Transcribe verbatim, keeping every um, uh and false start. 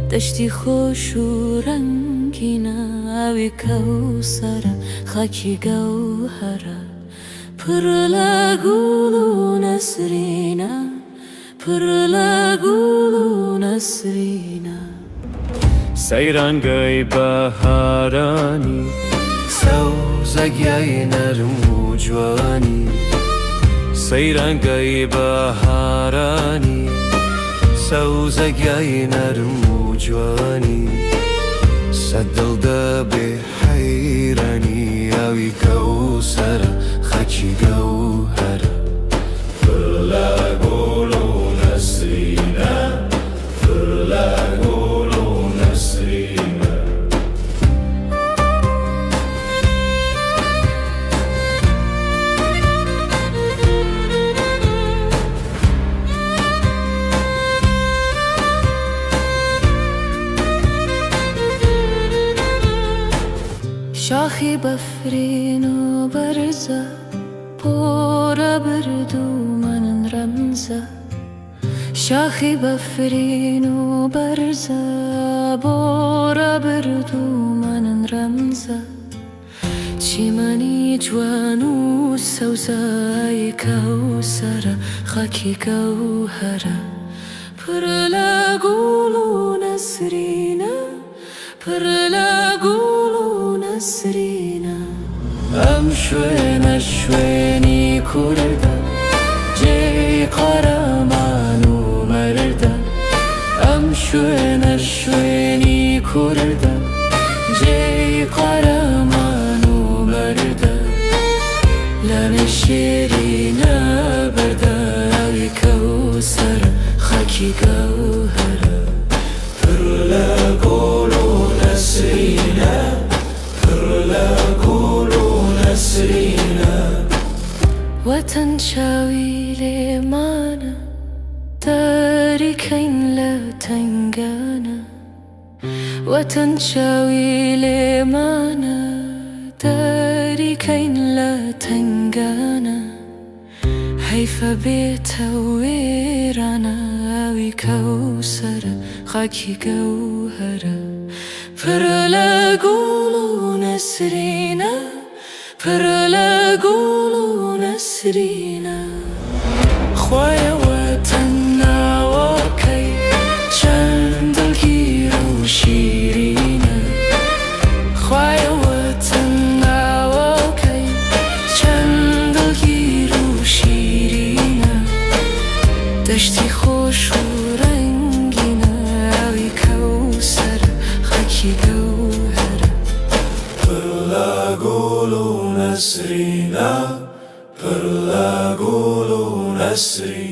دشتی خوش و رنگینه اوی کوسره خاکی گوهره پرله گل و نسرینه پرله گل و نسرینه سیرانگای بهارانی سوزگی نرم و جوانی سیرانگای بهارانی سوزگی نرم و جوانی صدل دا به حیرانی اوی کوسر خاکی گوهر پرله گل و نسرینه پرله گل و نسرینه شاخی بفرین و برزه پورا بردو من رمزه شاخی بفرین و برزه پورا بردو من رمزه چیمانی جوان و سوزای کوسره خاکی گوهره پرله گل و نسرینه پرله گل و نسرینه ام شوین شوینی کردن جی قرمان و مردن ام شوین شوینی کردن جی قرمان و مردن لب شیرینه برده اوی کوسر خاکی گوهره پرله گل و نسرینه پرله گل و نسرینه وطن شاوی لیمانه داری کین لتنگانه وطن شاوی لیمانه داری کین لتنگانه حیف بیت ویرانه اوی کوسر خاکی گوهره پرله گل و نسرینه پرله گل و نسرینه خواه وطن نواکی چند دلگیر و شیرینه خواه وطن نواکی چند دلگیر و شیرینه دشتی خوش و رنگینه اوی کوسر خاکی گوهره پرله گل و نسرینه پرله گل و نسرینه